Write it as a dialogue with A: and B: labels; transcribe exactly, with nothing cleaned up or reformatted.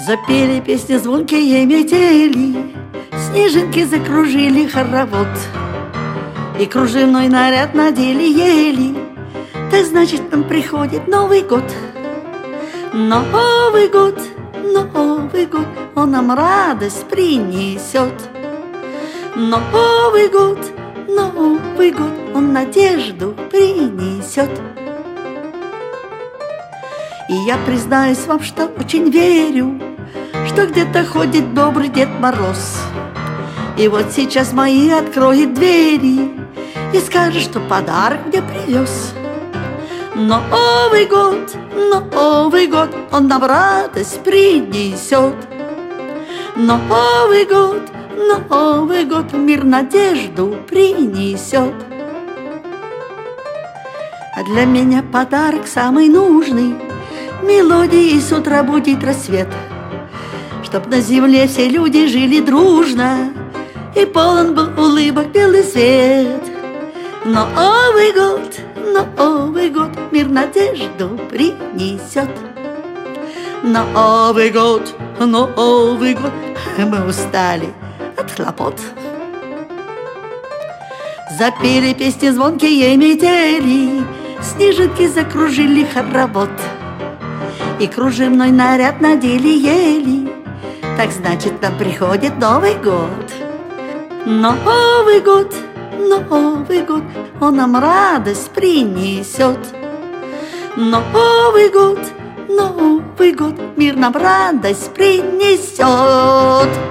A: Запели песни звонкие метели, снежинки закружили хоровод, и кружевной наряд надели ели. Так значит, нам приходит Новый год. Новый год, Новый год, он нам радость принесет. Новый год, Новый год, он надежду принесет. И я признаюсь вам, что очень верю, что где-то ходит добрый Дед Мороз. И вот сейчас мои откроет двери и скажет, что подарок мне привез. Новый год, Новый год, он нам радость принесет. Новый год, Новый год, мир, надежду принесет. А для меня подарок самый нужный — мелодии с утра будет рассвет, чтоб на земле все люди жили дружно, и полон был улыбок белый свет. Новый год, Новый год, мир, надежду принесет. Новый год, Новый год, мы устали от хлопот. Запели песни звонкие метели, снежинки закружили хоровод, и кружевной наряд надели ели. Так значит, нам приходит Новый год. Новый год, Новый год, он нам радость принесет. Новый год, Новый год, мир нам радость принесет.